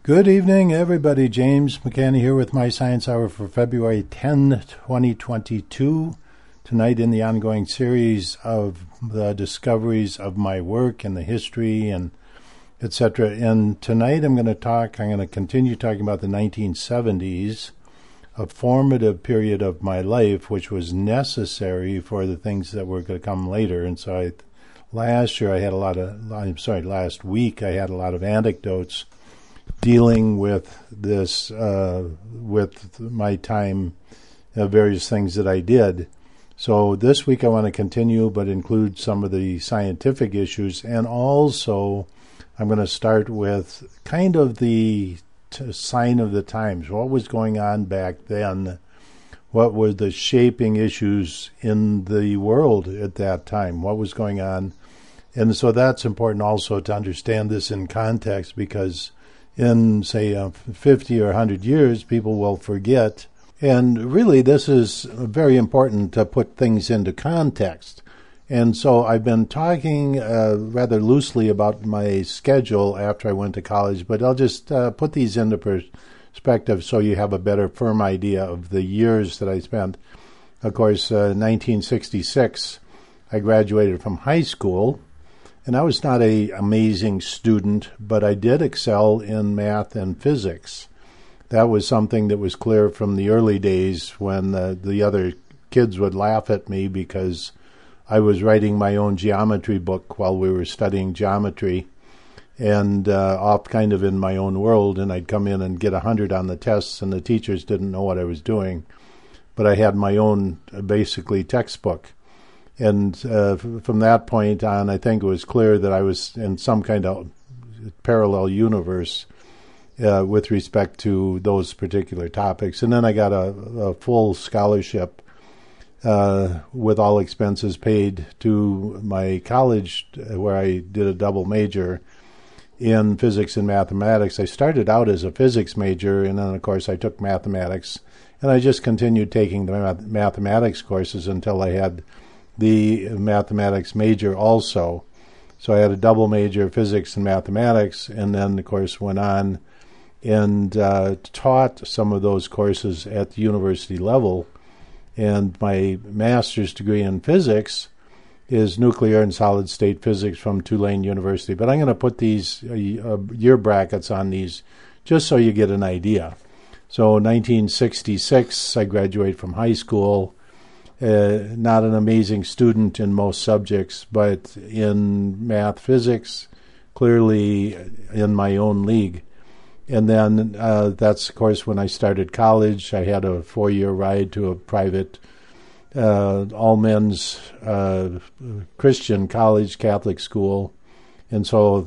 Good evening, everybody. James McCanny here with my Science Hour for February 10, 2022. Tonight in the ongoing series of the discoveries of my work and the history and etc. And tonight I'm going to continue talking about the 1970s, a formative period of my life which was necessary for the things that were going to come later. And so last week I had a lot of anecdotes dealing with this, with my time, various things that I did. So this week I want to continue, but include some of the scientific issues, and also I'm going to start with kind of the sign of the times. What was going on back then? What were the shaping issues in the world at that time? What was going on? And so that's important also to understand this in context, because in, say, 50 or 100 years, people will forget. And really, this is very important to put things into context. And so I've been talking rather loosely about my schedule after I went to college, but I'll just put these into perspective so you have a better, firm idea of the years that I spent. Of course, 1966, I graduated from high school. And I was not an amazing student, but I did excel in math and physics. That was something that was clear from the early days when the other kids would laugh at me because I was writing my own geometry book while we were studying geometry, and off kind of in my own world, and I'd come in and get 100 on the tests, and the teachers didn't know what I was doing. But I had my own, basically, textbook. And from that point on, I think it was clear that I was in some kind of parallel universe with respect to those particular topics. And then I got a full scholarship with all expenses paid to my college, where I did a double major in physics and mathematics. I started out as a physics major, and then, of course, I took mathematics. And I just continued taking the mathematics courses until I had the mathematics major also. So I had a double major, physics and mathematics, and then, of course, went on and taught some of those courses at the university level. And my master's degree in physics is nuclear and solid-state physics from Tulane University. But I'm going to put these year brackets on these just so you get an idea. So 1966, I graduated from high school. Not an amazing student in most subjects, but in math, physics, clearly in my own league. And then that's, of course, when I started college. I had a 4-year ride to a private, all-men's Christian college, Catholic school. And so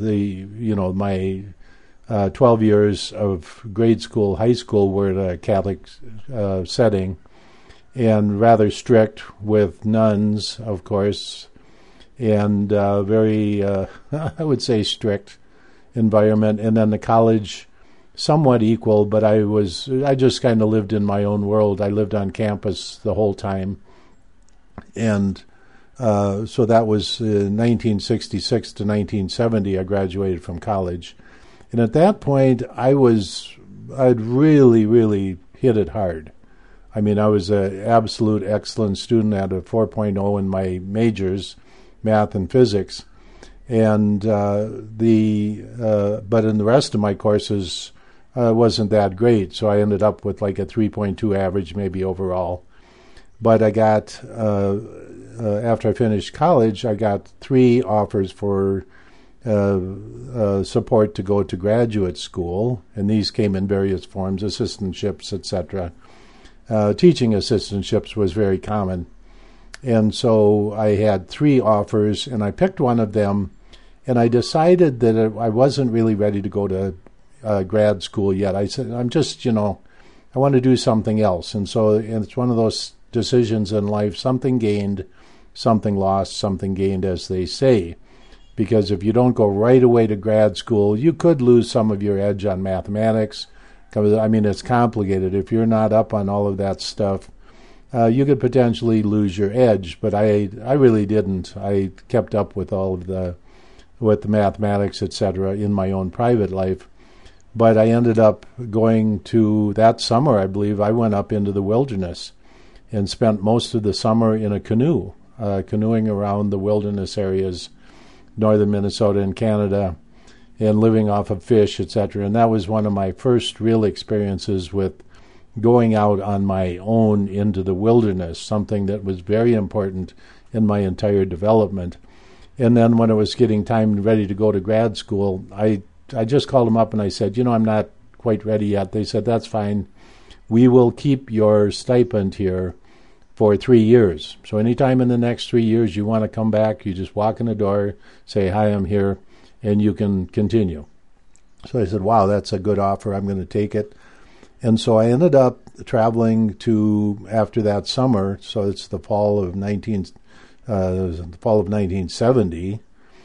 my 12 years of grade school, high school were at a Catholic setting, and rather strict with nuns, of course, and very, I would say, strict environment. And then the college, somewhat equal, but I just kind of lived in my own world. I lived on campus the whole time. And so that was 1966 to 1970, I graduated from college. And at that point, I'd really, really hit it hard. I mean, I was an absolute excellent student. I had a 4.0 in my majors, math and physics, and but in the rest of my courses, wasn't that great. So I ended up with like a 3.2 average, maybe overall. But I got after I finished college, I got 3 offers for support to go to graduate school, and these came in various forms, assistantships, etc. Teaching assistantships was very common. And so I had 3 offers, and I picked one of them, and I decided that I wasn't really ready to go to grad school yet. I said, I'm just, I want to do something else. And so it's one of those decisions in life, something gained, something lost, something gained, as they say. Because if you don't go right away to grad school, you could lose some of your edge on mathematics. I mean, it's complicated. If you're not up on all of that stuff, you could potentially lose your edge. But I really didn't. I kept up with all of the mathematics, etc., in my own private life. But I ended up going to, that summer, I believe, I went up into the wilderness and spent most of the summer in a canoe, canoeing around the wilderness areas, northern Minnesota and Canada, and living off of fish, etc. And that was one of my first real experiences with going out on my own into the wilderness, something that was very important in my entire development. And then when it was getting time ready to go to grad school, I just called them up and I said, I'm not quite ready yet. They said, that's fine. We will keep your stipend here for 3 years. So anytime in the next 3 years you want to come back, you just walk in the door, say, hi, I'm here, and you can continue. So I said, wow, that's a good offer. I'm going to take it. And so I ended up traveling to, after that summer, so it's the fall of 1970,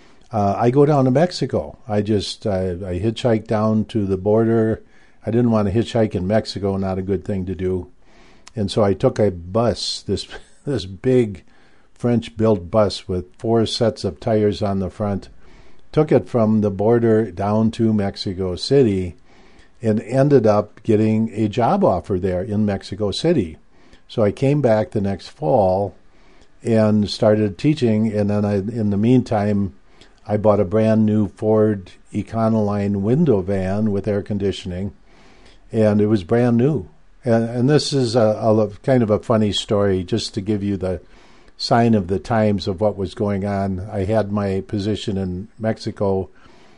I go down to Mexico. I hitchhiked down to the border. I didn't want to hitchhike in Mexico, not a good thing to do. And so I took a bus, this big French-built bus with 4 sets of tires on the front, took it from the border down to Mexico City, and ended up getting a job offer there in Mexico City. So I came back the next fall and started teaching, and then in the meantime, I bought a brand new Ford Econoline window van with air conditioning, and it was brand new. And this is a kind of a funny story, just to give you the sign of the times of what was going on. I had my position in Mexico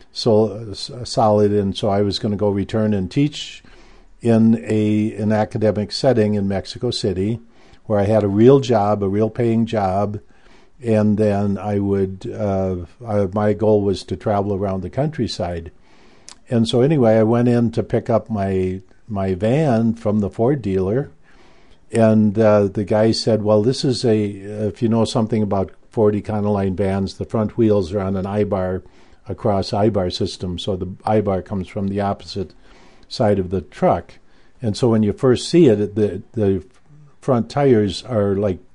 so solid, and so I was going to go return and teach in an academic setting in Mexico City, where I had a real job, a real paying job, and then I would. My goal was to travel around the countryside, and so anyway, I went in to pick up my van from the Ford dealer, and the guy said, "Well, this is if you know something about Ford Econoline vans, the front wheels are on an I-bar." A cross I-bar system, so the I-bar comes from the opposite side of the truck. And so when you first see it, the front tires are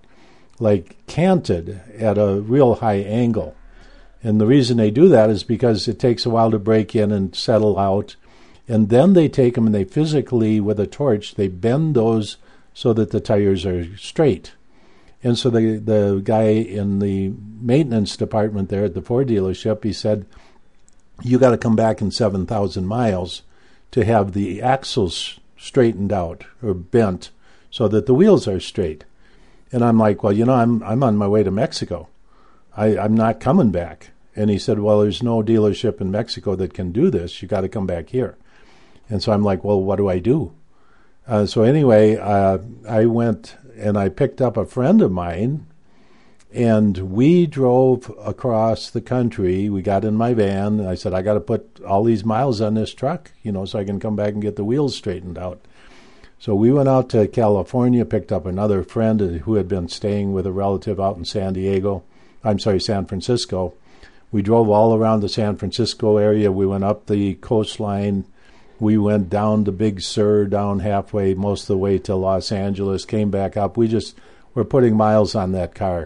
like canted at a real high angle. And the reason they do that is because it takes a while to break in and settle out. And then they take them and they physically, with a torch, they bend those so that the tires are straight. And so the guy in the maintenance department there at the Ford dealership, he said, you got to come back in 7,000 miles to have the axles straightened out or bent so that the wheels are straight. And I'm like, well, I'm on my way to Mexico. I'm not coming back. And he said, well, there's no dealership in Mexico that can do this. You got to come back here. And so I'm like, well, what do I do? So anyway, I went and I picked up a friend of mine, and we drove across the country. We got in my van, and I said, I got to put all these miles on this truck, so I can come back and get the wheels straightened out. So we went out to California, picked up another friend who had been staying with a relative out in San Francisco. We drove all around the San Francisco area. We went up the coastline. We went down the Big Sur, down halfway, most of the way to Los Angeles, came back up. We just were putting miles on that car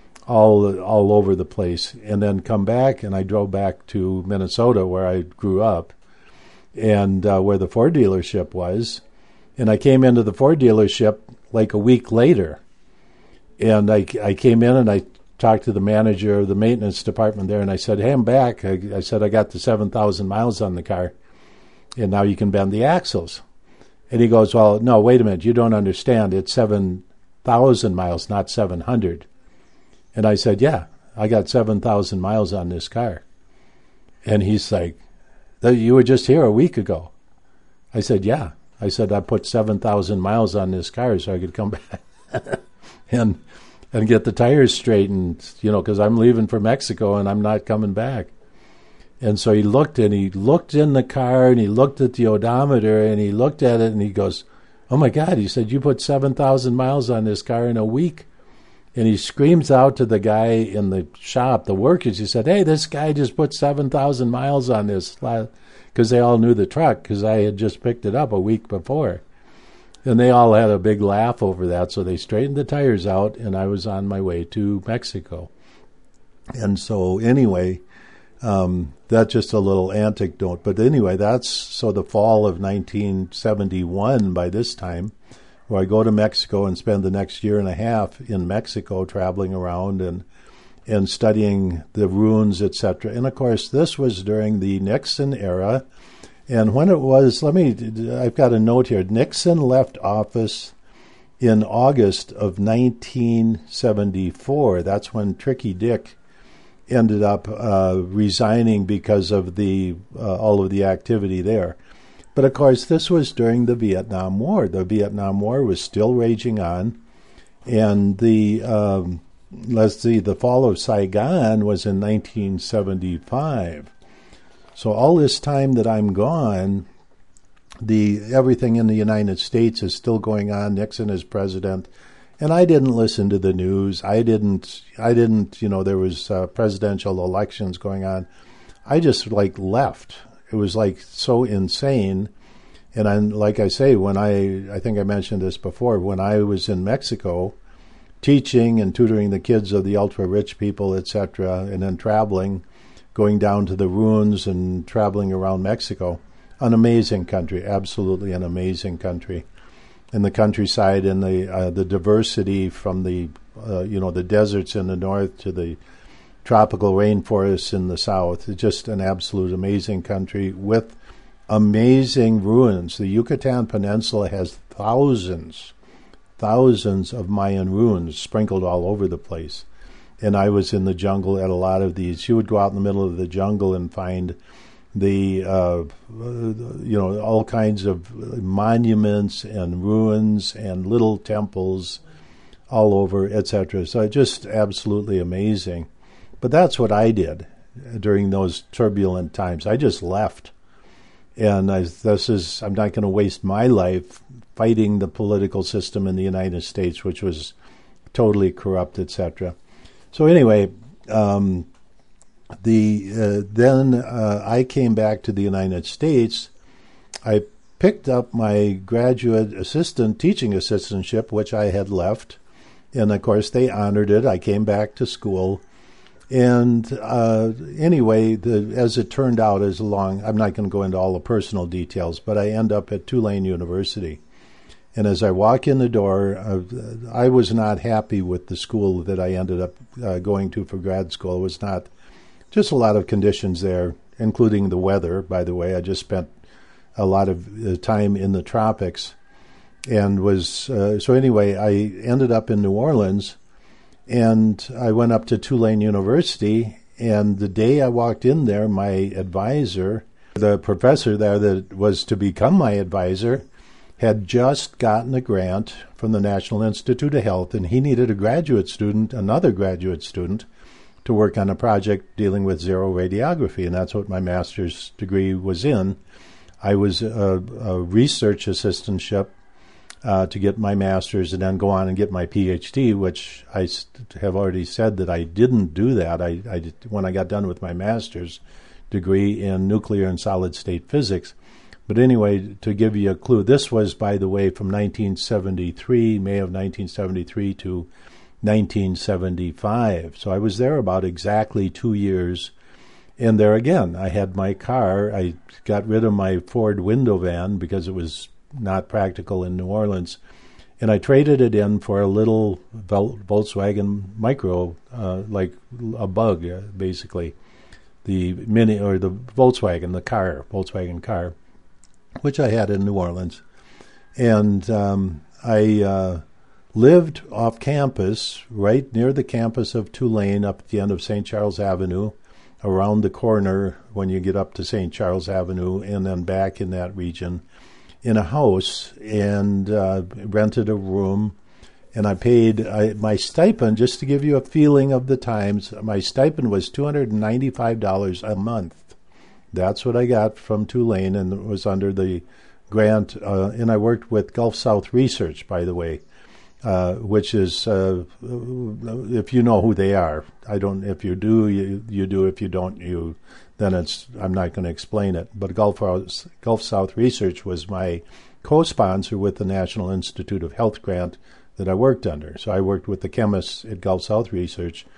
all over the place, and then come back, and I drove back to Minnesota, where I grew up, and where the Ford dealership was. And I came into the Ford dealership like a week later, and I came in and I talked to the manager of the maintenance department there, and I said, hey, I'm back. I said, I got the 7,000 miles on the car, and now you can bend the axles. And he goes, well, no, wait a minute, you don't understand. It's 7,000 miles, not 700. And I said, yeah, I got 7,000 miles on this car. And he's like, you were just here a week ago. I said, yeah. I said, I put 7,000 miles on this car so I could come back and get the tires straightened, because I'm leaving for Mexico and I'm not coming back. And so he looked in the car, and he looked at the odometer, and he looked at it, and he goes, oh my God, he said, you put 7,000 miles on this car in a week. And he screams out to the guy in the shop, the workers. He said, hey, this guy just put 7,000 miles on this, because they all knew the truck, because I had just picked it up a week before. And they all had a big laugh over that, so they straightened the tires out, and I was on my way to Mexico. And so anyway, That's just a little anecdote. But anyway, that's so the fall of 1971 by this time, where I go to Mexico and spend the next year and a half in Mexico traveling around and studying the ruins, etc. And of course, this was during the Nixon era. And when it was, I've got a note here. Nixon left office in August of 1974. That's when Tricky Dick ended up resigning because of the all of the activity there. But of course, this was during the Vietnam War. The Vietnam War was still raging on, and the fall of Saigon was in 1975. So all this time that I'm gone, everything in the United States is still going on. Nixon is president, and I didn't listen to the news. I didn't. There was presidential elections going on. I just left. It was so insane. And like I say, when I think I mentioned this before, when I was in Mexico, teaching and tutoring the kids of the ultra-rich people, etc., and then traveling, going down to the ruins and traveling around Mexico. An amazing country, absolutely an amazing country. And the countryside and the diversity from the deserts in the north to the tropical rainforests in the south. It's just an absolute amazing country with amazing ruins. The Yucatan Peninsula has thousands of Mayan ruins sprinkled all over the place. And I was in the jungle at a lot of these. You would go out in the middle of the jungle and find all kinds of monuments and ruins and little temples all over, etc. So just absolutely amazing. But that's what I did during those turbulent times. I just left. And I'm not going to waste my life fighting the political system in the United States, which was totally corrupt, etc. So anyway, then I came back to the United States. I picked up my graduate teaching assistantship, which I had left, and of course they honored it. I came back to school, and anyway, as it turned out, I'm not going to go into all the personal details, but I end up at Tulane University. And as I walk in the door, I was not happy with the school that I ended up going to for grad school. It was not just a lot of conditions there, including the weather, by the way. I just spent a lot of time in the tropics. And so anyway, I ended up in New Orleans, and I went up to Tulane University. And the day I walked in there, my advisor, the professor there that was to become my advisor, had just gotten a grant from the National Institute of Health, and he needed another graduate student, to work on a project dealing with zero radiography, and that's what my master's degree was in. I was a research assistantship to get my master's and then go on and get my PhD, which I have already said that I didn't do that. When I got done with my master's degree in nuclear and solid-state physics. But anyway, to give you a clue, this was, by the way, from 1973, May of 1973 to 1975. So I was there about exactly 2 years. And there again, I had my car. I got rid of my Ford window van because it was not practical in New Orleans. And I traded it in for a little Volkswagen Micro, like a Bug, basically. The Mini, or the Volkswagen car, which I had in New Orleans. And I lived off campus, right near the campus of Tulane, up at the end of St. Charles Avenue, around the corner when you get up to St. Charles Avenue, and then back in that region, in a house, and rented a room. And I paid my stipend, just to give you a feeling of the times, my stipend was $295 a month. That's what I got from Tulane, and it was under the grant. And I worked with Gulf South Research, by the way, which is, if you know who they are. I don't. If you do, you do. If you don't, then I'm not going to explain it. But Gulf South Research was my co-sponsor with the National Institute of Health grant that I worked under. So I worked with the chemists at Gulf South Research,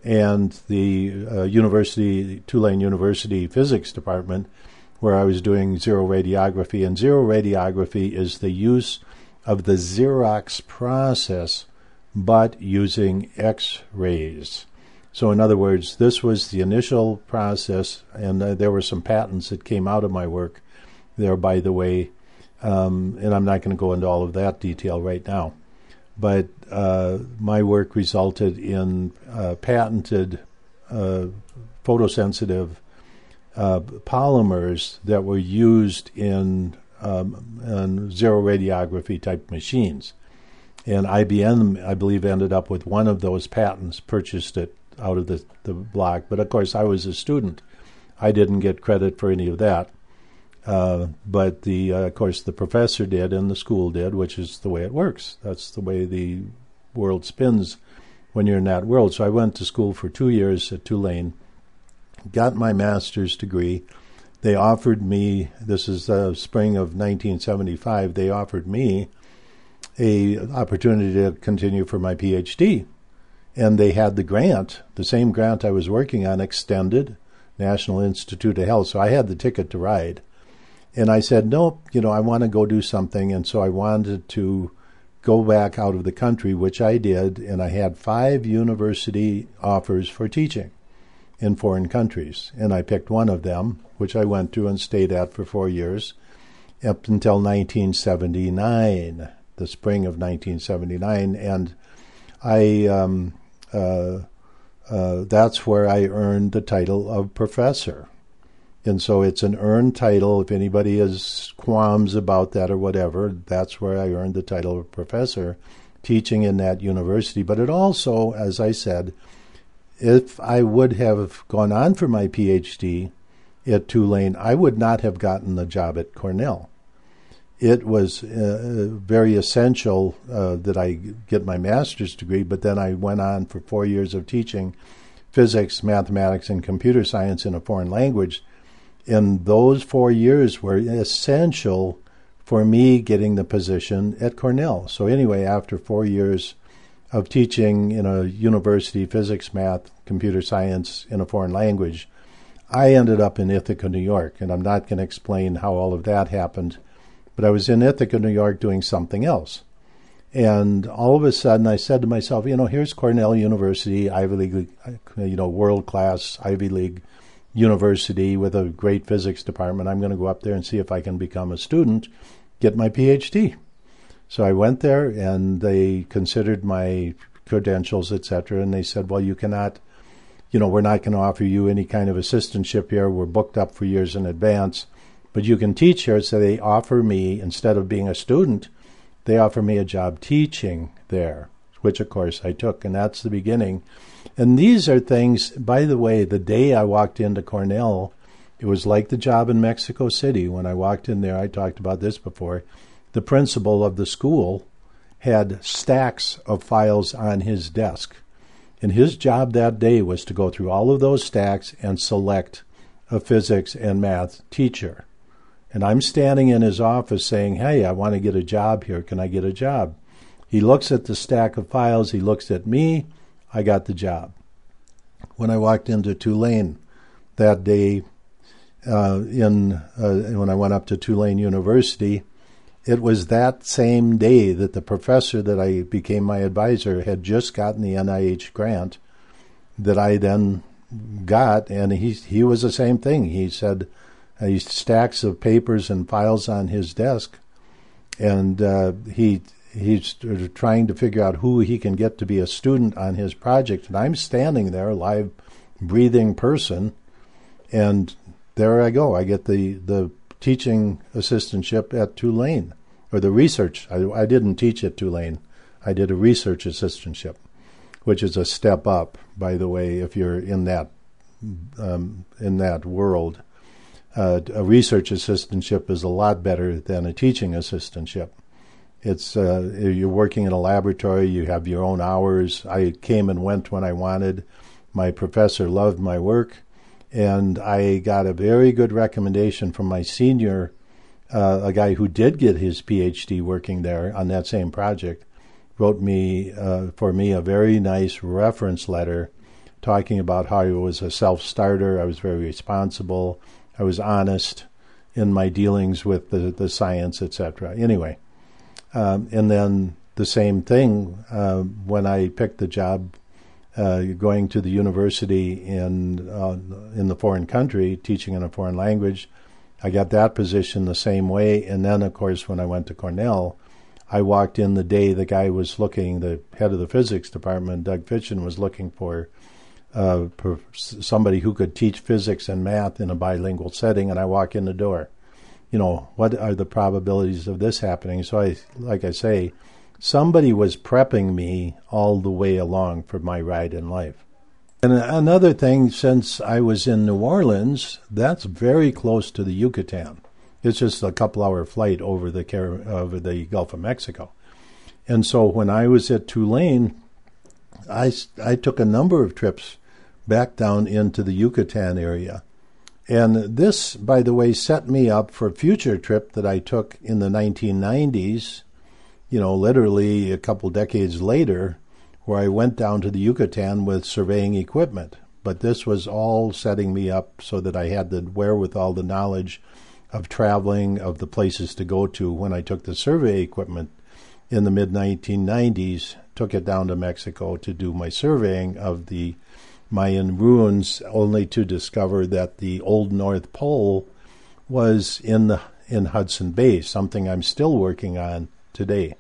and the Tulane University Physics Department, where I was doing zero radiography. And zero radiography is the use of the Xerox process, but using X-rays. So in other words, this was the initial process, and there were some patents that came out of my work there, by the way, and I'm not going to go into all of that detail right now. But my work resulted in patented photosensitive polymers that were used in zero radiography type machines. And IBM, I believe, ended up with one of those patents, purchased it out of the block. But of course, I was a student. I didn't get credit for any of that. But of course, the professor did and the school did, which is the way it works. That's the way the world spins when you're in that world. So I went to school for 2 years at Tulane, got my master's degree. They offered me, this is the spring of 1975, they offered me a opportunity to continue for my PhD. And they had the grant, the same grant I was working on, extended, National Institute of Health. So I had the ticket to ride. And I said, nope, I want to go do something. And so I wanted to go back out of the country, which I did. And I had 5 university offers for teaching in foreign countries. And I picked one of them, which I went to and stayed at for 4 years, up until 1979, the spring of 1979. And that's where I earned the title of professor. And so it's an earned title. If anybody has qualms about that or whatever, that's where I earned the title of professor, teaching in that university. But it also, as I said, if I would have gone on for my PhD at Tulane, I would not have gotten the job at Cornell. It was very essential that I get my master's degree, but then I went on for 4 years of teaching physics, mathematics, and computer science in a foreign language. And those 4 years were essential for me getting the position at Cornell. So anyway, after 4 years of teaching in a university, physics, math, computer science in a foreign language, I ended up in Ithaca, New York. And I'm not going to explain how all of that happened, but I was in Ithaca, New York doing something else. And all of a sudden I said to myself, here's Cornell University, Ivy League, world-class Ivy League university with a great physics department. I'm going to go up there and see if I can become a student, get my PhD. So I went there, and they considered my credentials, etc., and they said, well, you cannot, we're not going to offer you any kind of assistantship here. We're booked up for years in advance, but you can teach here. So they offer me, instead of being a student, they offer me a job teaching there, which, of course, I took, and that's the beginning. And these are things, by the way, the day I walked into Cornell, it was like the job in Mexico City. When I walked in there, I talked about this before, the principal of the school had stacks of files on his desk. And his job that day was to go through all of those stacks and select a physics and math teacher. And I'm standing in his office saying, hey, I want to get a job here. Can I get a job? He looks at the stack of files. He looks at me. I got the job. When I walked into Tulane that day, when I went up to Tulane University, it was that same day that the professor that I became my advisor had just gotten the NIH grant that I then got, and he was the same thing. He said these stacks of papers and files on his desk, and he's trying to figure out who he can get to be a student on his project. And I'm standing there, a live, breathing person, and there I go. I get the teaching assistantship at Tulane, or the research. I didn't teach at Tulane. I did a research assistantship, which is a step up, by the way, if you're in that world. A research assistantship is a lot better than a teaching assistantship. It's you're working in a laboratory. You have your own hours. I came and went when I wanted. My professor loved my work, and I got a very good recommendation from my senior, a guy who did get his PhD working there on that same project, wrote me for me a very nice reference letter talking about how I was a self-starter. I was very responsible. I was honest in my dealings with the science, etc. Anyway, and then the same thing when I picked the job going to the university in the foreign country, teaching in a foreign language. I got that position the same way. And then, of course, when I went to Cornell, I walked in the day the guy was looking, the head of the physics department, Doug Fitchen, was looking for somebody who could teach physics and math in a bilingual setting, and I walk in the door. What are the probabilities of this happening? So like I say, somebody was prepping me all the way along for my ride in life. And another thing, since I was in New Orleans, that's very close to the Yucatan. It's just a couple-hour flight over the Gulf of Mexico. And so when I was at Tulane, I took a number of trips back down into the Yucatan area. And this, by the way, set me up for a future trip that I took in the 1990s, literally a couple decades later, where I went down to the Yucatan with surveying equipment. But this was all setting me up so that I had the wherewithal, the knowledge of traveling, of the places to go to when I took the survey equipment in the mid-1990s, took it down to Mexico to do my surveying of the Mayan ruins, only to discover that the old North Pole was in Hudson Bay, something I'm still working on today.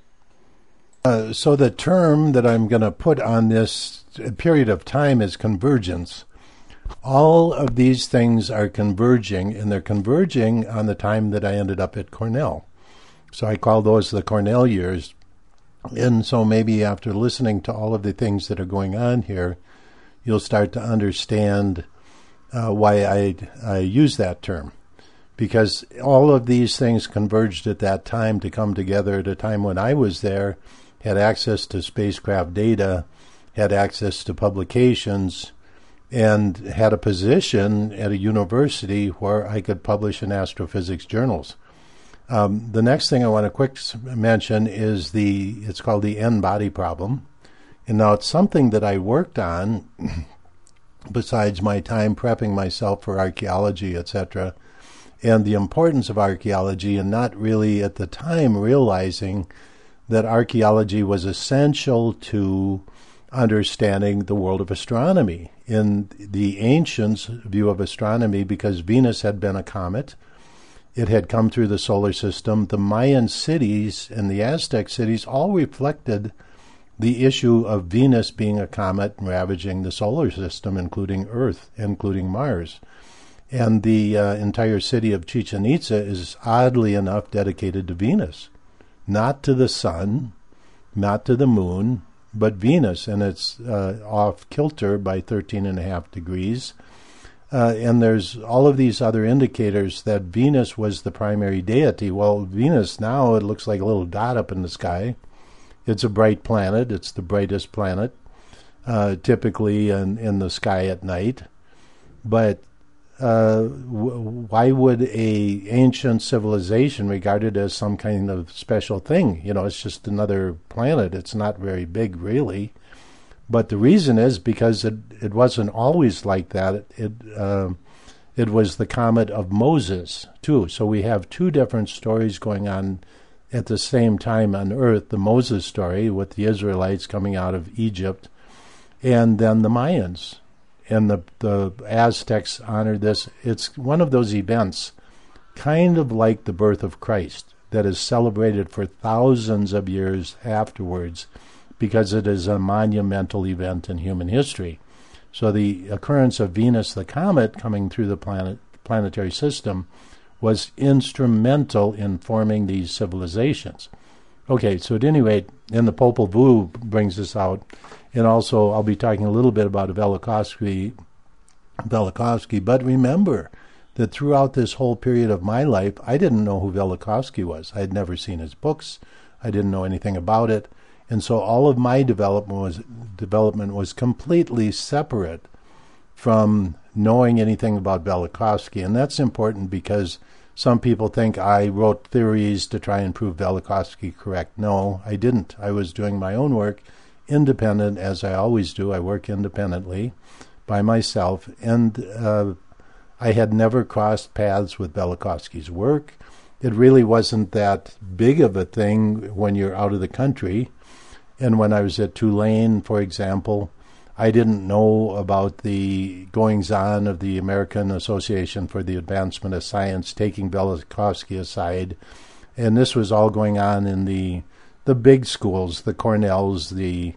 So the term that I'm going to put on this period of time is convergence. All of these things are converging, and they're converging on the time that I ended up at Cornell. So I call those the Cornell years. And so maybe after listening to all of the things that are going on here, you'll start to understand why I use that term. Because all of these things converged at that time to come together at a time when I was there, had access to spacecraft data, had access to publications, and had a position at a university where I could publish in astrophysics journals. The next thing I want to quick mention is it's called the N-body problem. And now it's something that I worked on besides my time prepping myself for archaeology, etc., and the importance of archaeology, and not really at the time realizing that archaeology was essential to understanding the world of astronomy. In the ancients' view of astronomy, because Venus had been a comet, it had come through the solar system, the Mayan cities and the Aztec cities all reflected the issue of Venus being a comet and ravaging the solar system, including Earth, including Mars. And the entire city of Chichen Itza is, oddly enough, dedicated to Venus. Not to the sun, not to the moon, but Venus. And it's off kilter by 13.5 degrees. And there's all of these other indicators that Venus was the primary deity. Well, Venus now, it looks like a little dot up in the sky. It's a bright planet. It's the brightest planet, typically in the sky at night. But why would a ancient civilization regard it as some kind of special thing? It's just another planet. It's not very big, really. But the reason is because it wasn't always like that. It was the comet of Moses, too. So we have two different stories going on at the same time on Earth, the Moses story with the Israelites coming out of Egypt, and then the Mayans. And the Aztecs honored this. It's one of those events, kind of like the birth of Christ, that is celebrated for thousands of years afterwards because it is a monumental event in human history. So the occurrence of Venus the comet coming through the planetary system was instrumental in forming these civilizations. Okay, so at any rate, and the Popol Vuh brings this out, and also I'll be talking a little bit about Velikovsky, but remember that throughout this whole period of my life, I didn't know who Velikovsky was. I had never seen his books. I didn't know anything about it. And so all of my development was completely separate from knowing anything about Velikovsky. And that's important because some people think I wrote theories to try and prove Velikovsky correct. No, I didn't. I was doing my own work, independent, as I always do. I work independently. by myself, and I had never crossed paths with Velikovsky's work. It really wasn't that big of a thing when you're out of the country. And when I was at Tulane, for example, I didn't know about the goings-on of the American Association for the Advancement of Science taking Velikovsky aside. And this was all going on in the big schools, the Cornells, the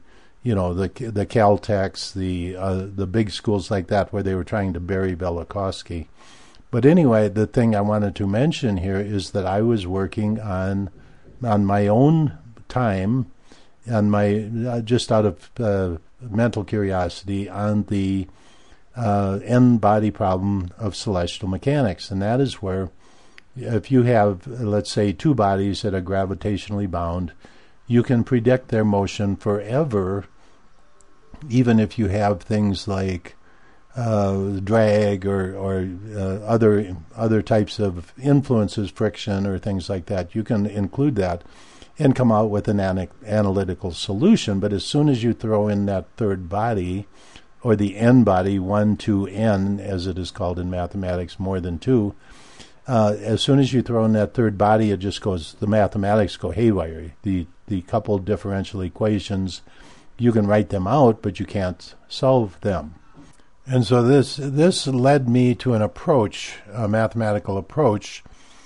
Caltechs, the big schools like that, where they were trying to bury Velikovsky. But anyway, the thing I wanted to mention here is that I was working on my own time, on my just out of mental curiosity, on the n-body problem of celestial mechanics, and that is where, if you have, let's say, two bodies that are gravitationally bound, you can predict their motion forever, even if you have things like drag or other types of influences, friction, or things like that. You can include that and come out with an analytical solution. But as soon as you throw in that third body, or the n-body, 1, 2, n, as it is called in mathematics, more than 2, as soon as you throw in that third body, it just goes, the mathematics go haywire. The coupled differential equations, you can write them out, but you can't solve them. And so this led me to an approach, a mathematical approach,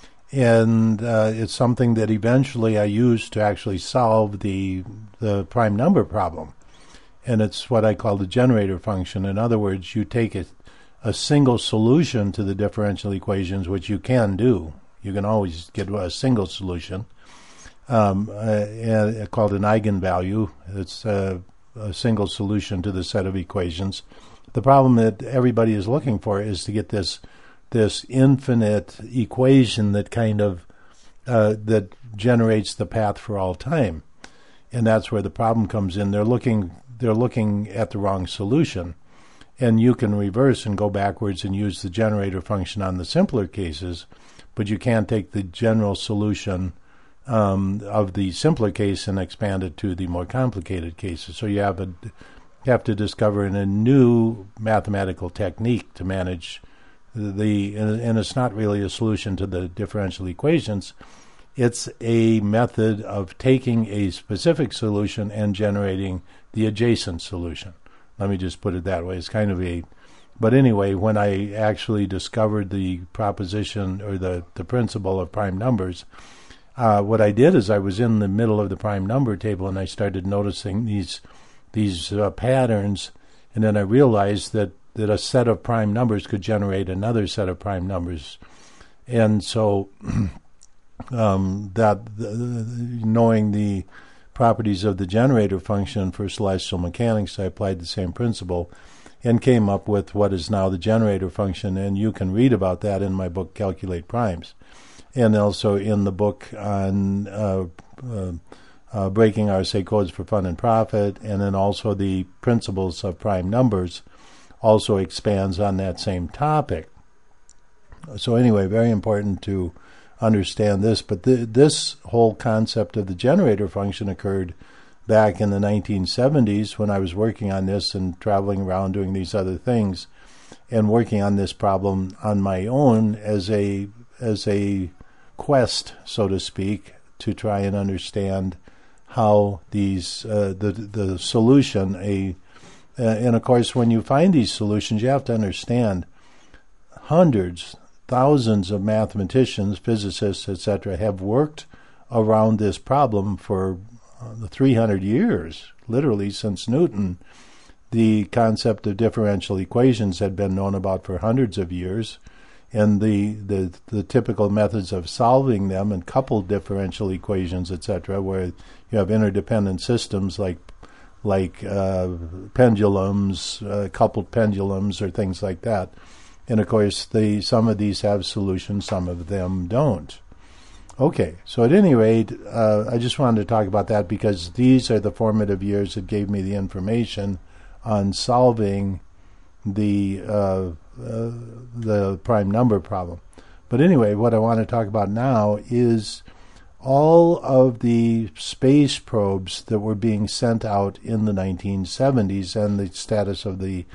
and it's something that eventually I used to actually solve the prime number problem. And it's what I call the generator function. In other words, you take a single solution to the differential equations, which you can do. You can always get a single solution, called an eigenvalue. It's a single solution to the set of equations. The problem that everybody is looking for is to get this infinite equation that kind of that generates the path for all time, and that's where the problem comes in. They're looking at the wrong solution, and you can reverse and go backwards and use the generator function on the simpler cases, but you can't take the general solution of the simpler case and expand it to the more complicated cases. So you have to discover a new mathematical technique to manage and it's not really a solution to the differential equations. It's a method of taking a specific solution and generating the adjacent solution. Let me just put it that way. It's kind of but anyway, when I actually discovered the proposition or the principle of prime numbers, what I did is I was in the middle of the prime number table and I started noticing these patterns, and then I realized that a set of prime numbers could generate another set of prime numbers. And so knowing the properties of the generator function for celestial mechanics, I applied the same principle and came up with what is now the generator function, and you can read about that in my book, Calculate Primes, and also in the book on Breaking RSA Codes for Fun and Profit, and then also the principles of prime numbers also expands on that same topic. So anyway, very important to understand this, but this whole concept of the generator function occurred back in the 1970s when I was working on this and traveling around doing these other things and working on this problem on my own as a quest, so to speak, to try and understand how these the solution and of course, when you find these solutions, you have to understand hundreds, thousands of mathematicians, physicists, etc., have worked around this problem for 300 years, literally since Newton. The concept of differential equations had been known about for hundreds of years, and the typical methods of solving them and coupled differential equations, etc., where you have interdependent systems like pendulums, coupled pendulums, or things like that. And of course, some of these have solutions, some of them don't. Okay, so at any rate, I just wanted to talk about that because these are the formative years that gave me the information on solving the prime number problem. But anyway, what I want to talk about now is all of the space probes that were being sent out in the 1970s and the status of the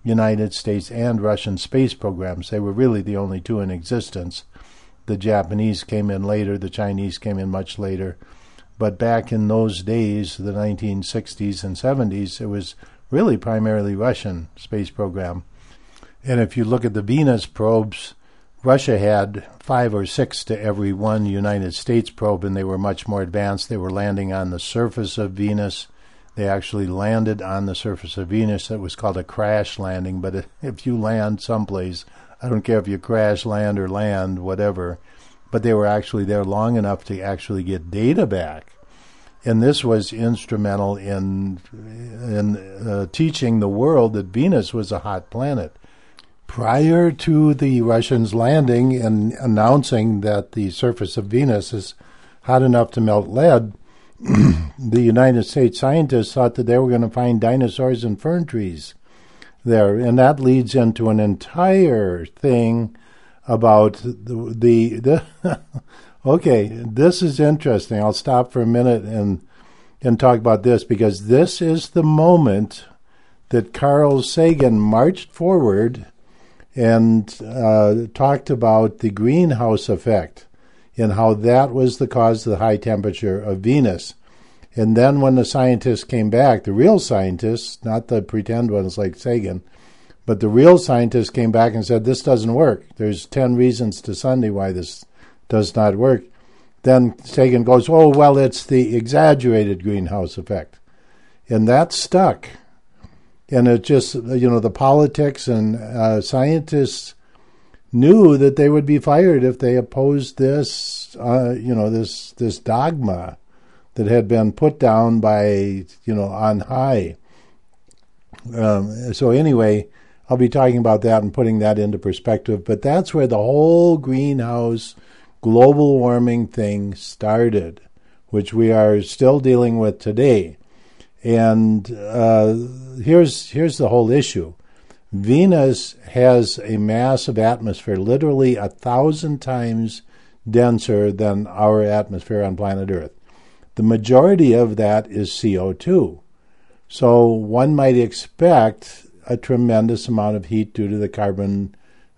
United States and Russian space programs. They were really the only two in existence. The Japanese came in later, the Chinese came in much later. But back in those days, the 1960s and 70s, it was really primarily Russian space program. And if you look at the Venus probes, Russia had 5 or 6 to every one United States probe, and they were much more advanced. They were landing on the surface of Venus. They actually landed on the surface of Venus. It was called a crash landing, but if you land someplace, I don't care if you crash, land, or land, whatever, but they were actually there long enough to actually get data back. And this was instrumental in teaching the world that Venus was a hot planet. Prior to the Russians landing and announcing that the surface of Venus is hot enough to melt lead, the United States scientists thought that they were going to find dinosaurs and fern trees there. And that leads into an entire thing about the okay, this is interesting. I'll stop for a minute and talk about this, because this is the moment that Carl Sagan marched forward and talked about the greenhouse effect and how that was the cause of the high temperature of Venus. And then when the scientists came back, the real scientists, not the pretend ones like Sagan, but the real scientists came back and said, this doesn't work. There's 10 reasons to Sunday why this does not work. Then Sagan goes, oh, well, it's the exaggerated greenhouse effect. And that stuck. And it just, the politics and scientists knew that they would be fired if they opposed this, this dogma that had been put down by, on high. So anyway, I'll be talking about that and putting that into perspective. But that's where the whole greenhouse global warming thing started, which we are still dealing with today. And here's the whole issue. Venus has a massive atmosphere, literally 1,000 times denser than our atmosphere on planet Earth. The majority of that is CO2. So one might expect a tremendous amount of heat due to the carbon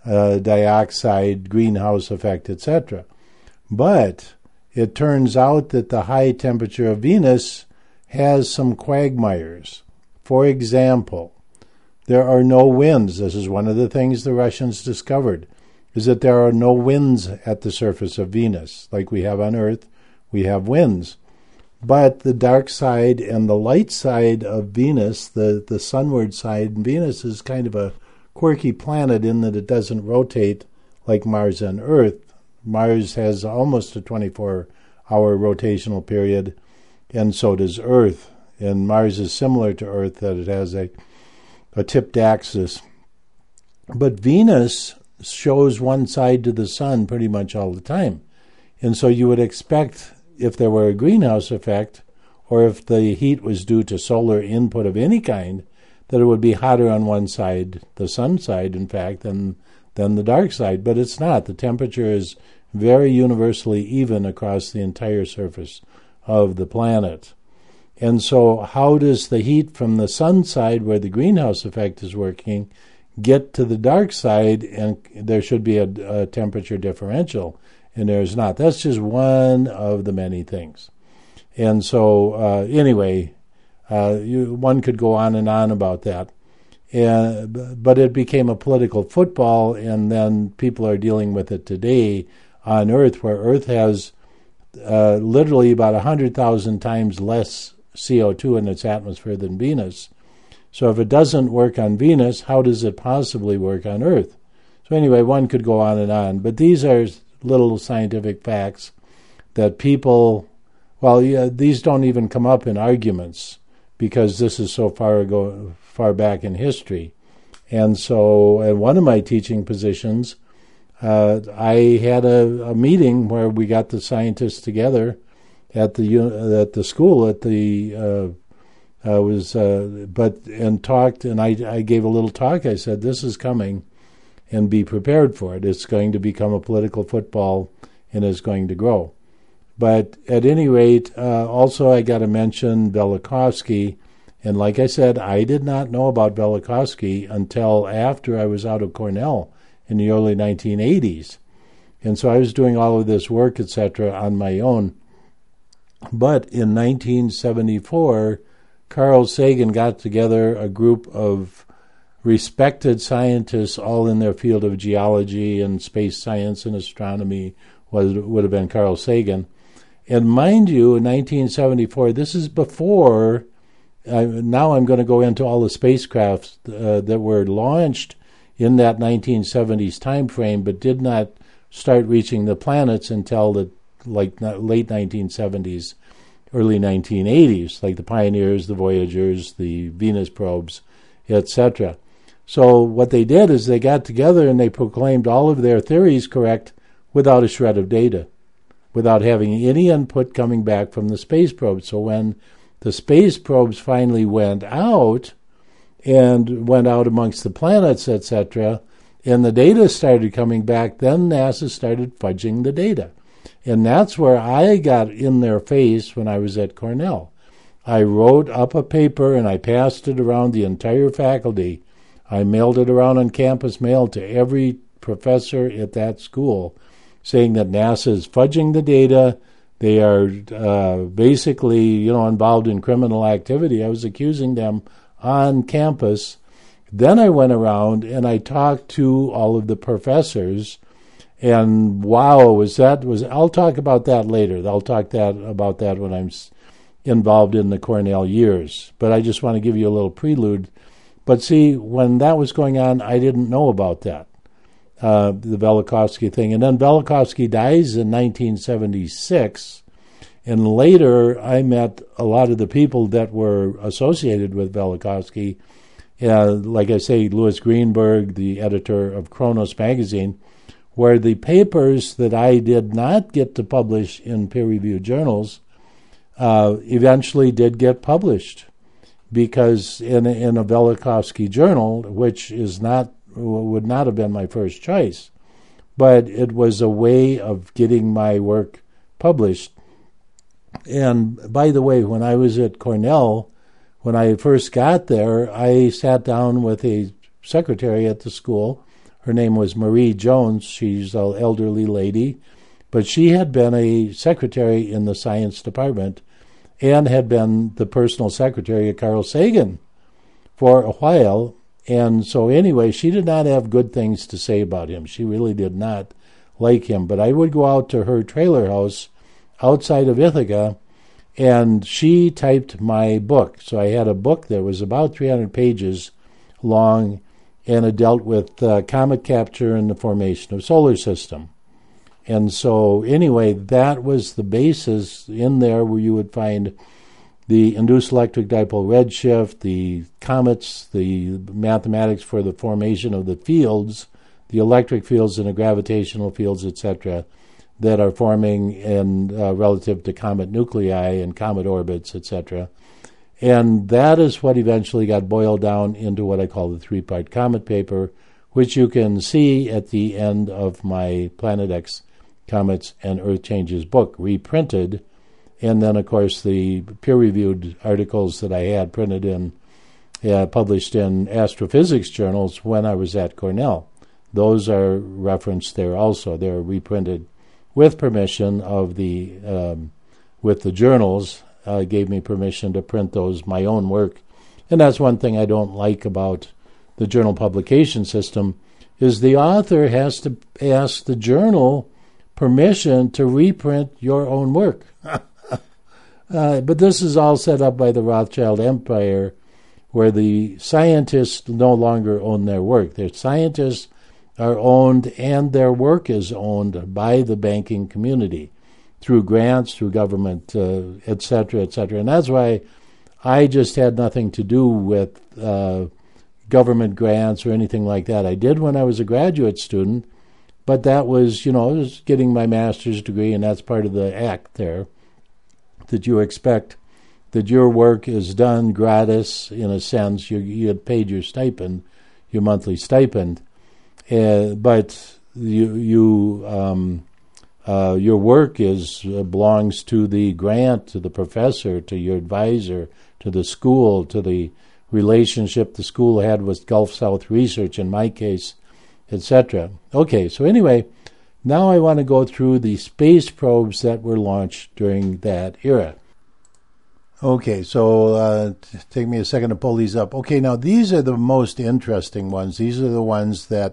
dioxide, greenhouse effect, etc. But it turns out that the high temperature of Venus has some quagmires. For example, there are no winds. This is one of the things the Russians discovered, is that there are no winds at the surface of Venus. Like we have on Earth, we have winds. But the dark side and the light side of Venus, the sunward side, Venus is kind of a quirky planet in that it doesn't rotate like Mars and Earth. Mars has almost a 24-hour rotational period, and so does Earth. And Mars is similar to Earth, that it has a tipped axis. But Venus shows one side to the sun pretty much all the time. And so you would expect, if there were a greenhouse effect, or if the heat was due to solar input of any kind, that it would be hotter on one side, the sun side, in fact, than the dark side. But it's not. The temperature is very universally even across the entire surface of the planet. And so how does the heat from the sun side, where the greenhouse effect is working, get to the dark side? And there should be a temperature differential, and there's not. That's just one of the many things. And so anyway, one could go on and on about that. But it became a political football, and then people are dealing with it today on Earth, where Earth has literally about 100,000 times less CO2 in its atmosphere than Venus. So if it doesn't work on Venus, how does it possibly work on Earth? So anyway, one could go on and on. But these are little scientific facts that people, these don't even come up in arguments because this is so far back in history. And so at one of my teaching positions, I had a meeting where we got the scientists together at the school and talked, and I gave a little talk. I said, this is coming, and be prepared for it. It's going to become a political football, and it's going to grow. But at any rate, also I got to mention Velikovsky And like I said, I did not know about Velikovsky until after I was out of Cornell in the early 1980s. And so I was doing all of this work, etc., on my own. But in 1974, Carl Sagan got together a group of respected scientists, all in their field of geology and space science and astronomy, would have been Carl Sagan. And mind you, in 1974, this is before, now I'm going to go into all the spacecrafts that were launched in that 1970s time frame, but did not start reaching the planets until the late 1970s, early 1980s, like the Pioneers, the Voyagers, the Venus probes, etc. So what they did is they got together and they proclaimed all of their theories correct without a shred of data, without having any input coming back from the space probes. So when the space probes finally went out amongst the planets, etc., and the data started coming back, then NASA started fudging the data. And that's where I got in their face when I was at Cornell. I wrote up a paper and I passed it around the entire faculty. I mailed it around on campus mail to every professor at that school, saying that NASA is fudging the data. They are basically, involved in criminal activity. I was accusing them on campus. Then I went around and I talked to all of the professors, and wow, I'll talk about that later. I'll talk about that when I'm involved in the Cornell years. But I just want to give you a little prelude. But see, when that was going on, I didn't know about that, the Velikovsky thing. And then Velikovsky dies in 1976, and later I met a lot of the people that were associated with Velikovsky. Like I say, Louis Greenberg, the editor of Kronos magazine, where the papers that I did not get to publish in peer-reviewed journals eventually did get published, because in a Velikovsky journal, which would not have been my first choice, but it was a way of getting my work published. And by the way, when I was at Cornell, when I first got there, I sat down with a secretary at the school. Her name was Marie Jones. She's an elderly lady, but she had been a secretary in the science department and had been the personal secretary of Carl Sagan for a while. And so anyway, she did not have good things to say about him. She really did not like him. But I would go out to her trailer house outside of Ithaca, and she typed my book. So I had a book that was about 300 pages long, and it dealt with comet capture and the formation of solar system. And so anyway, that was the basis in there where you would find the induced electric dipole redshift, the comets, the mathematics for the formation of the fields, the electric fields and the gravitational fields, etc., that are forming in relative to comet nuclei and comet orbits, etc. And that is what eventually got boiled down into what I call the three-part comet paper, which you can see at the end of my Planet X Comets and Earth Changes book, reprinted, and then, of course, the peer-reviewed articles that I had printed in, published in astrophysics journals when I was at Cornell. Those are referenced there also. They're reprinted with permission of with the journals, gave me permission to print those, my own work. And that's one thing I don't like about the journal publication system, is the author has to ask the journal permission to reprint your own work. But this is all set up by the Rothschild Empire, where the scientists no longer own their work. Their scientists are owned, and their work is owned by the banking community through grants, through government, et cetera, et cetera. And that's why I just had nothing to do with government grants or anything like that. I did when I was a graduate student, but that was, I was getting my master's degree, and that's part of the act there, that you expect that your work is done gratis, in a sense. You had paid your stipend, your monthly stipend, but you Your work belongs to the grant, to the professor, to your advisor, to the school, to the relationship the school had with Gulf South Research, in my case, etc. Okay, so anyway, now I want to go through the space probes that were launched during that era. Okay, so take me a second to pull these up. Okay, now these are the most interesting ones. These are the ones that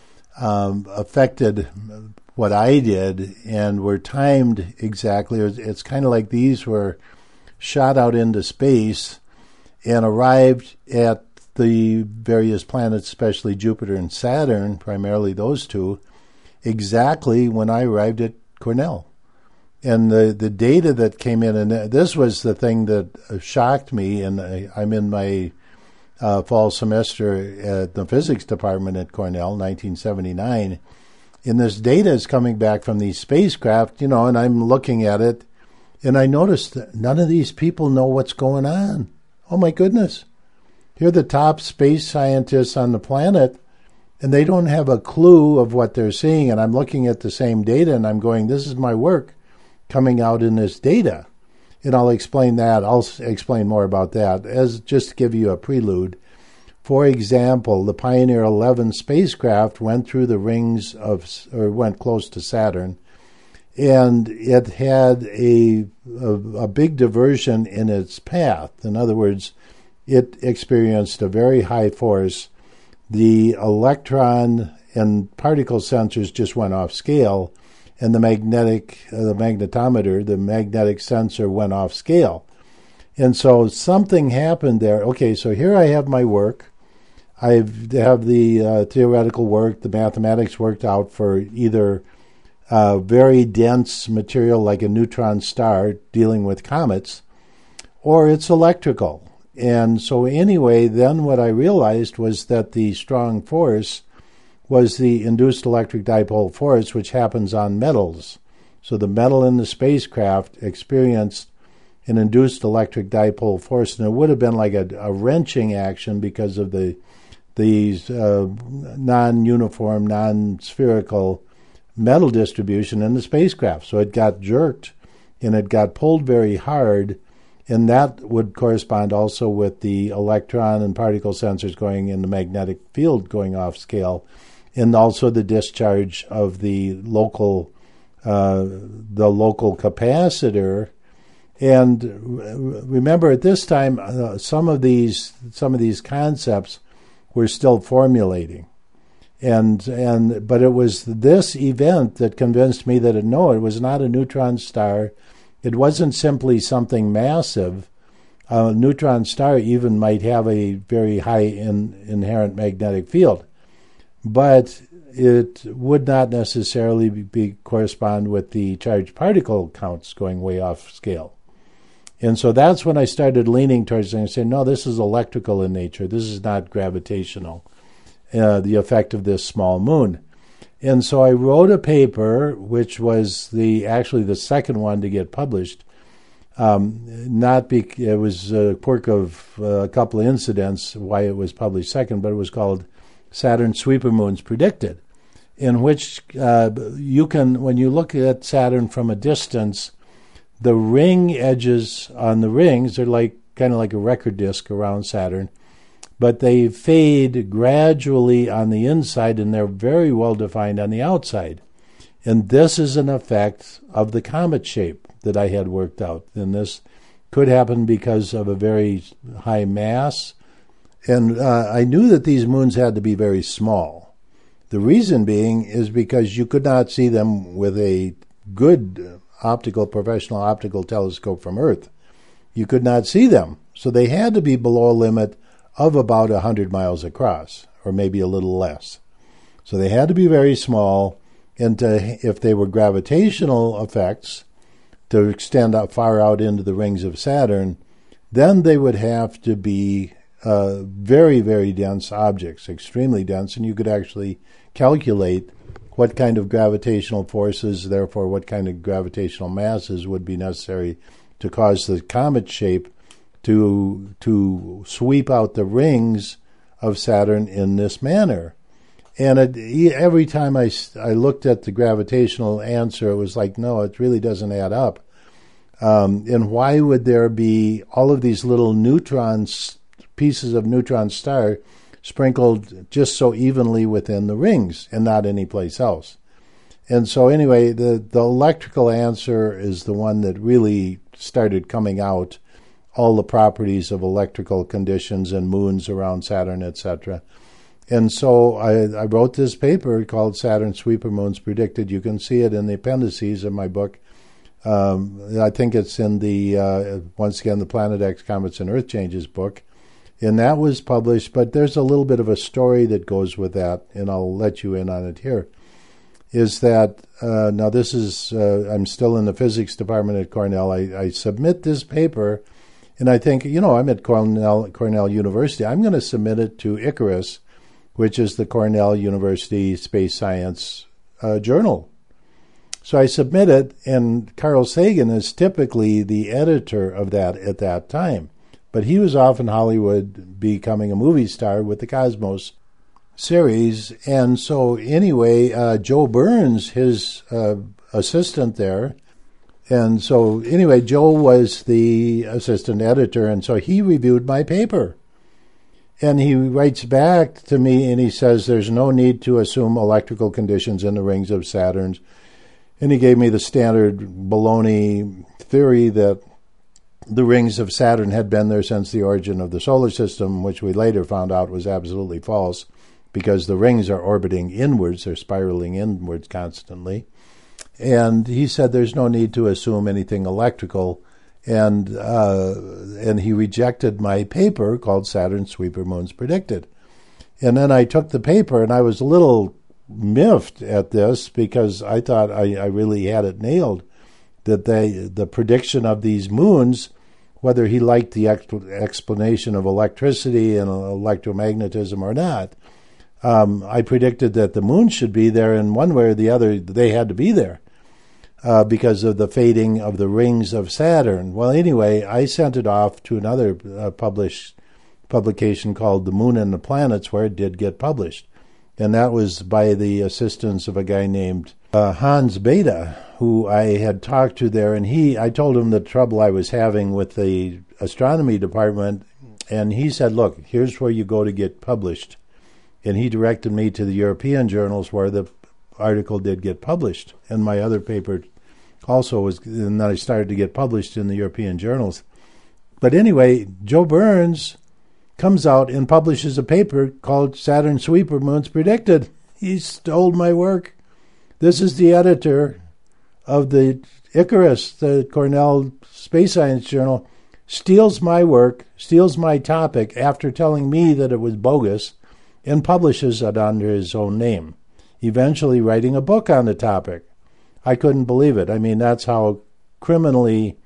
affected what I did and were timed exactly. It's kind of like these were shot out into space and arrived at the various planets, especially Jupiter and Saturn, primarily those two, exactly when I arrived at Cornell. And the data that came in, and this was the thing that shocked me, and I'm in my fall semester at the physics department at Cornell, 1979, and this data is coming back from these spacecraft, and I'm looking at it, and I noticed that none of these people know what's going on. Oh, my goodness. Here are the top space scientists on the planet, and they don't have a clue of what they're seeing, and I'm looking at the same data, and I'm going, this is my work coming out in this data. And I'll explain that. I'll explain more about that, as just to give you a prelude. For example, the Pioneer 11 spacecraft went through the rings went close to Saturn, and it had a big diversion in its path. In other words, it experienced a very high force. The electron and particle sensors just went off scale, and the magnetometer, the magnetic sensor, went off scale. And so something happened there. Okay, so here I have my work. I have the theoretical work, the mathematics worked out for either very dense material like a neutron star dealing with comets, or it's electrical. And so anyway, then what I realized was that the strong force was the induced electric dipole force, which happens on metals. So the metal in the spacecraft experienced an induced electric dipole force, and it would have been like a wrenching action because of these non-uniform, non-spherical metal distribution in the spacecraft. So it got jerked, and it got pulled very hard, and that would correspond also with the electron and particle sensors going in the magnetic field going off scale, and also the discharge of the local capacitor. And remember, at this time, some of these concepts were still formulating, but it was this event that convinced me that it was not a neutron star. It wasn't simply something massive. A neutron star even might have a very high inherent magnetic field, but it would not necessarily correspond with the charged particle counts going way off scale. And so that's when I started leaning towards it and saying, no, this is electrical in nature. This is not gravitational, the effect of this small moon. And so I wrote a paper, which was actually the second one to get published. It was a quirk of a couple of incidents why it was published second, but it was called Saturn Sweeper Moons Predicted, in which when you look at Saturn from a distance, the ring edges on the rings are kind of like a record disc around Saturn, but they fade gradually on the inside, and they're very well defined on the outside. And this is an effect of the comet shape that I had worked out. And this could happen because of a very high mass. And I knew that these moons had to be very small. The reason being is because you could not see them with a good professional optical telescope from Earth. You could not see them. So they had to be below a limit of about 100 miles across, or maybe a little less. So they had to be very small, and if they were gravitational effects, to extend far out into the rings of Saturn, then they would have to be very, very dense objects, extremely dense, and you could actually calculate what kind of gravitational forces, therefore what kind of gravitational masses would be necessary to cause the comet shape to sweep out the rings of Saturn in this manner. And every time I looked at the gravitational answer, it was like, no, it really doesn't add up. And why would there be all of these little pieces of neutron star sprinkled just so evenly within the rings and not anyplace else? And so anyway, the electrical answer is the one that really started coming out, all the properties of electrical conditions and moons around Saturn, etc. And so I wrote this paper called Saturn Sweeper Moons Predicted. You can see it in the appendices of my book. I think it's in the, once again, the Planet X Comets and Earth Changes book. And that was published, but there's a little bit of a story that goes with that, and I'll let you in on it here. Is that, now this is, I'm still in the physics department at Cornell. I submit this paper, and I think, I'm at Cornell University. I'm going to submit it to Icarus, which is the Cornell University Space Science Journal. So I submit it, and Carl Sagan is typically the editor of that at that time. But he was off in Hollywood becoming a movie star with the Cosmos series. And so anyway, Joe Burns, his assistant there, and so anyway, Joe was the assistant editor, and so he reviewed my paper. And he writes back to me and he says there's no need to assume electrical conditions in the rings of Saturn. And he gave me the standard baloney theory that the rings of Saturn had been there since the origin of the solar system, which we later found out was absolutely false because the rings are orbiting inwards, they're spiraling inwards constantly. And he said there's no need to assume anything electrical. And he rejected my paper called Saturn Sweeper Moons Predicted. And then I took the paper, and I was a little miffed at this because I thought I really had it nailed, that the prediction of these moons, whether he liked the explanation of electricity and electromagnetism or not, I predicted that the moon should be there, and one way or the other, they had to be there. Because of the fading of the rings of Saturn. Well, anyway, I sent it off to another publication called The Moon and the Planets, where it did get published. And that was by the assistance of a guy named Hans Bethe, who I had talked to there. And I told him the trouble I was having with the astronomy department. And he said, look, here's where you go to get published. And he directed me to the European journals where the article did get published, and my other paper also was, and then I started to get published in the European journals. But anyway, Joe Burns comes out and publishes a paper called Saturn Sweeper Moons Predicted. He stole my work. This is the editor of the Icarus, the Cornell Space Science Journal, steals my work, steals my topic after telling me that it was bogus, and publishes it under his own name, eventually writing a book on the topic. I couldn't believe it. I mean, that's how criminally,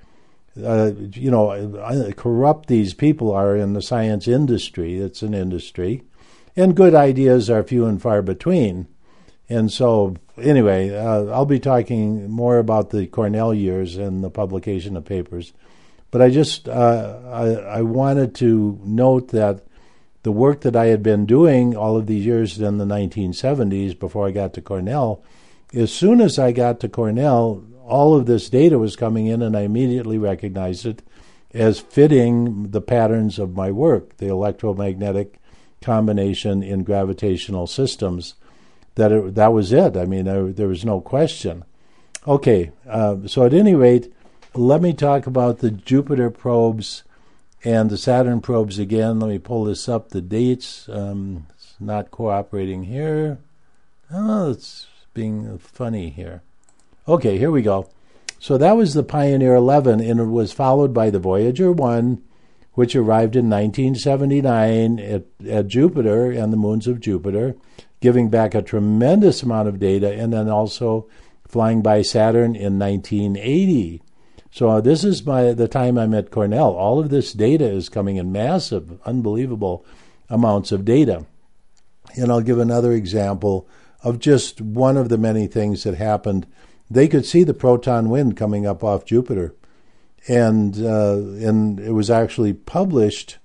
corrupt these people are in the science industry. It's an industry. And good ideas are few and far between. And so, anyway, I'll be talking more about the Cornell years and the publication of papers. But I just, I wanted to note that the work that I had been doing all of these years in the 1970s before I got to Cornell, as soon as I got to Cornell, all of this data was coming in, and I immediately recognized it as fitting the patterns of my work, the electromagnetic combination in gravitational systems. That was it. I mean, there was no question. Okay, so at any rate, let me talk about the Jupiter probes and the Saturn probes again. Let me pull this up, the dates. It's not cooperating here. Oh, it's being funny here. Okay, here we go. So that was the Pioneer 11, and it was followed by the Voyager 1, which arrived in 1979 at Jupiter and the moons of Jupiter, giving back a tremendous amount of data, and then also flying by Saturn in 1980. So this is the time I'm at Cornell. All of this data is coming in massive, unbelievable amounts of data. And I'll give another example of just one of the many things that happened. They could see the proton wind coming up off Jupiter. And it was actually published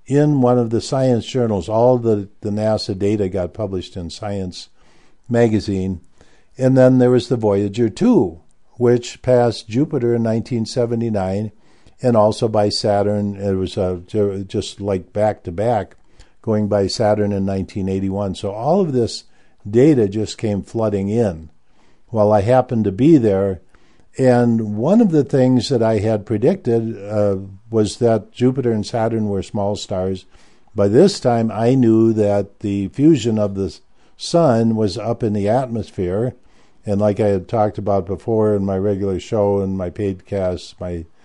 in one of the science journals. All the NASA data got published in Science magazine. And then there was the Voyager 2, which passed Jupiter in 1979, and also by Saturn. It was just like back-to-back, going by Saturn in 1981. So all of this data just came flooding in while I happened to be there. And one of the things that I had predicted was that Jupiter and Saturn were small stars. By this time, I knew that the fusion of the sun was up in the atmosphere. And like I had talked about before in my regular show and my podcasts,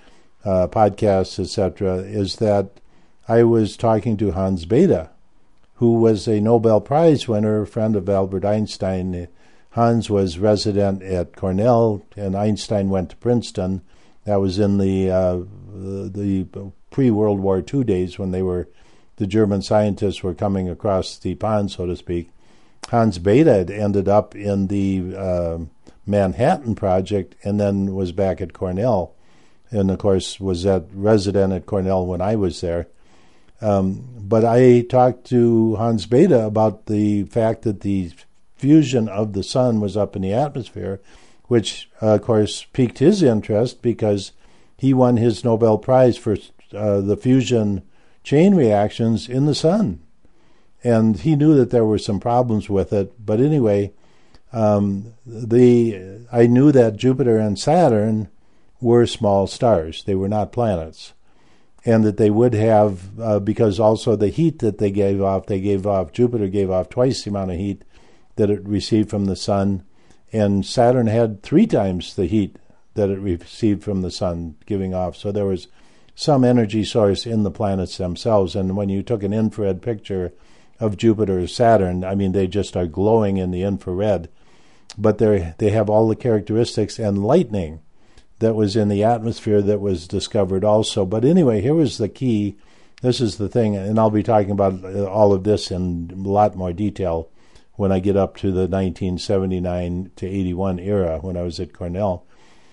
etc., is that I was talking to Hans Bethe, who was a Nobel Prize winner, a friend of Albert Einstein. Hans was resident at Cornell, and Einstein went to Princeton. That was in the pre-World War II days when the German scientists were coming across the pond, so to speak. Hans Bethe had ended up in the Manhattan Project and then was back at Cornell, and of course was resident at Cornell when I was there. But I talked to Hans Bethe about the fact that the fusion of the sun was up in the atmosphere, which of course piqued his interest because he won his Nobel Prize for the fusion chain reactions in the sun. And he knew that there were some problems with it. But anyway, I knew that Jupiter and Saturn were small stars. They were not planets. And that they would have, because also the heat that they gave off, Jupiter gave off twice the amount of heat that it received from the sun, and Saturn had 3 times the heat that it received from the sun giving off. So there was some energy source in the planets themselves. And when you took an infrared picture of Jupiter or Saturn, I mean, they just are glowing in the infrared. But they have all the characteristics and lightning that was in the atmosphere that was discovered also. But anyway, here was the key. This is the thing, and I'll be talking about all of this in a lot more detail when I get up to the 1979 to 81 era when I was at Cornell.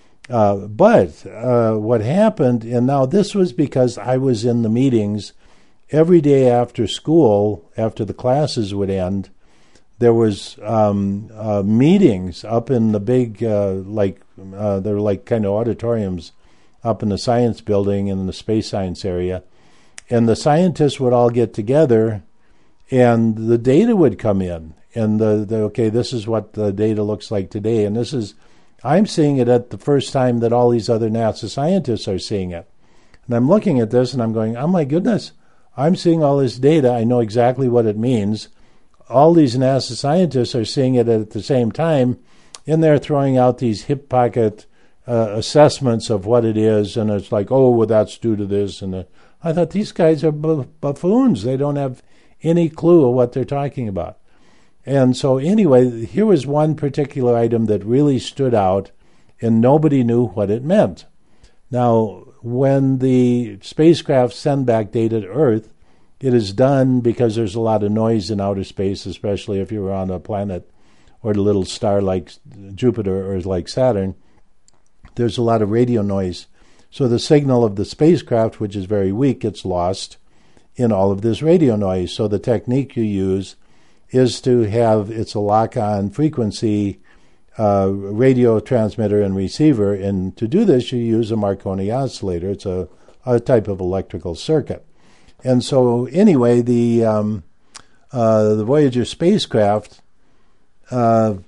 But what happened, and now this was because I was in the meetings every day after school, after the classes would end. There was meetings up in the big, they're like kind of auditoriums up in the science building in the space science area. And the scientists would all get together and the data would come in. And okay, this is what the data looks like today. And I'm seeing it at the first time that all these other NASA scientists are seeing it. And I'm looking at this and I'm going, oh my goodness, I'm seeing all this data. I know exactly what it means. All these NASA scientists are seeing it at the same time, and they're throwing out these hip pocket assessments of what it is, and it's like, oh, well, that's due to this. And I thought, these guys are buffoons. They don't have any clue of what they're talking about. And so anyway, here was one particular item that really stood out, and nobody knew what it meant. Now, when the spacecraft send back data to Earth, it is done because there's a lot of noise in outer space, especially if you're on a planet or a little star like Jupiter or like Saturn. There's a lot of radio noise. So the signal of the spacecraft, which is very weak, gets lost in all of this radio noise. So the technique you use is to have, it's a lock-on frequency radio transmitter and receiver. And to do this, you use a Marconi oscillator. It's a type of electrical circuit. And so, anyway, the Voyager spacecraft, when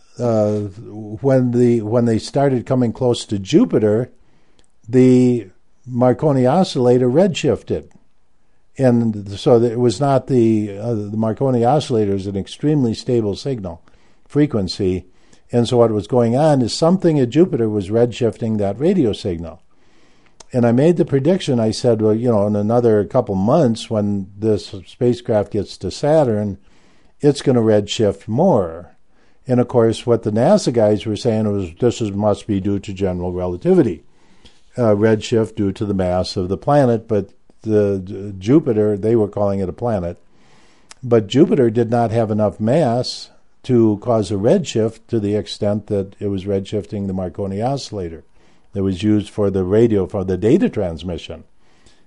they started coming close to Jupiter, the Marconi oscillator redshifted, and so it was not the Marconi oscillator is an extremely stable signal frequency, and so what was going on is something at Jupiter was redshifting that radio signal. And I made the prediction, I said, well, in another couple months when this spacecraft gets to Saturn, it's going to redshift more. And, of course, what the NASA guys were saying was this must be due to general relativity. Redshift due to the mass of the planet, but the Jupiter, they were calling it a planet. But Jupiter did not have enough mass to cause a redshift to the extent that it was redshifting the Marconi oscillator that was used for the radio, for the data transmission.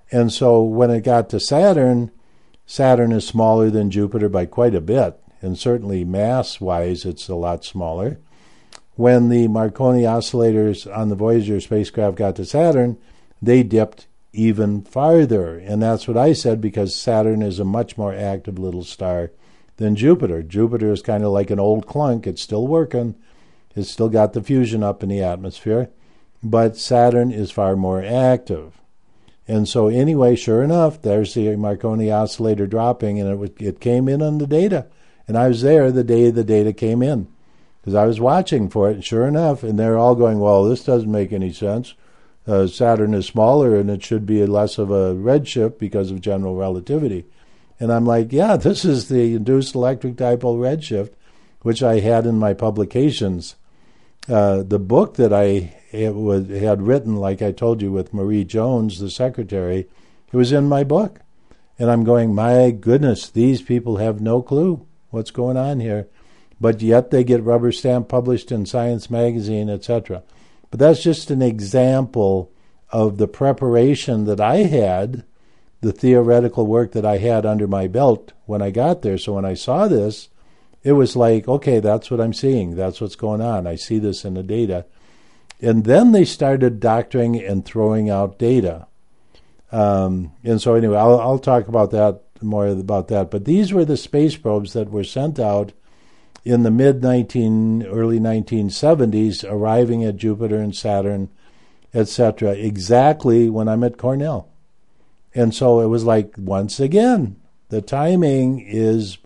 And so when it got to Saturn, Saturn is smaller than Jupiter by quite a bit, and certainly mass-wise it's a lot smaller. When the Marconi oscillators on the Voyager spacecraft got to Saturn, they dipped even farther. And that's what I said, because Saturn is a much more active little star than Jupiter. Jupiter is kind of like an old clunk. It's still working. It's still got the fusion up in the atmosphere. But Saturn is far more active. And so anyway, sure enough, there's the Marconi oscillator dropping, and it came in on the data. And I was there the day the data came in, because I was watching for it, and sure enough, and they're all going, well, this doesn't make any sense. Saturn is smaller, and it should be less of a redshift because of general relativity. And I'm like, yeah, this is the induced electric dipole redshift, which I had in my publications. The book that I had written, like I told you, with Marie Jones, the secretary, it was in my book. And I'm going, my goodness, these people have no clue what's going on here. But yet they get rubber stamp published in Science magazine, etc. But that's just an example of the preparation that I had, the theoretical work that I had under my belt when I got there. So when I saw this, it was like, okay, that's what I'm seeing. That's what's going on. I see this in the data. And then they started doctoring and throwing out data. And so anyway, I'll talk about that more about that. But these were the space probes that were sent out in the early 1970s, arriving at Jupiter and Saturn, etc., exactly when I'm at Cornell. And so it was like, once again, the timing is,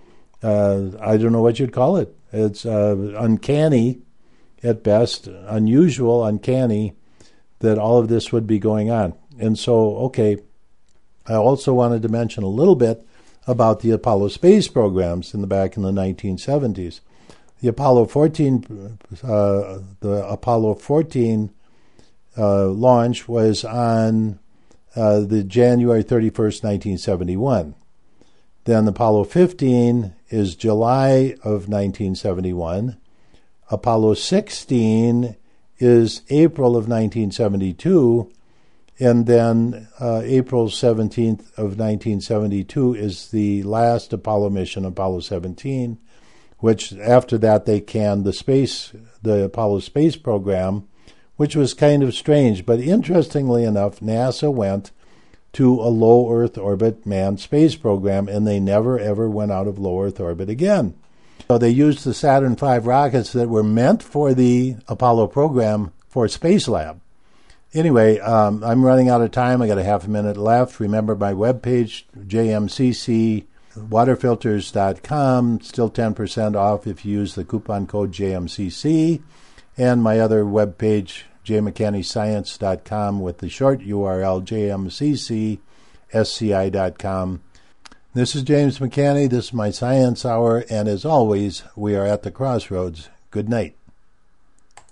I don't know what you'd call it. It's uncanny at best, unusual, uncanny, that all of this would be going on. And so, okay, I also wanted to mention a little bit about the Apollo space programs in the 1970s. The Apollo 14, launch was on the January 31st, 1971. Then Apollo 15 is July of 1971. Apollo 16 is April of 1972. And then April 17th of 1972 is the last Apollo mission, Apollo 17, which after that they canned the Apollo space program, which was kind of strange. But interestingly enough, NASA went to a low Earth orbit manned space program, and they never ever went out of low Earth orbit again. So they used the Saturn V rockets that were meant for the Apollo program for Spacelab. Anyway, I'm running out of time. I got a half a minute left. Remember my webpage, jmccwaterfilters.com, still 10% off if you use the coupon code JMCC. And my other webpage, jmcannyscience.com, with the short URL, jmccsci.com. This is James McCanney. This is my Science Hour. And as always, we are at the crossroads. Good night.